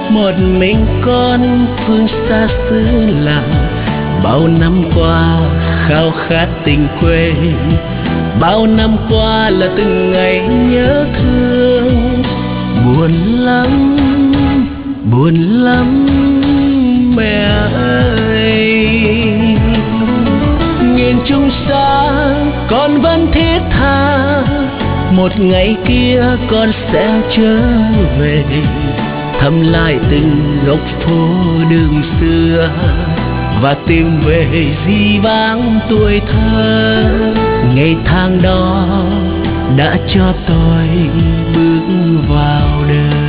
một mình con phương xa xứ làng. Bao năm qua khao khát tình quê, bao năm qua là từng ngày nhớ thương. Buồn lắm, buồn lắm mẹ ơi. Nghìn chung xa con vẫn thiết tha, một ngày kia con sẽ trở về, thăm lại từng góc phố đường xưa và tìm về dĩ vãng tuổi thơ. Ngày tháng đó đã cho tôi bước vào đời.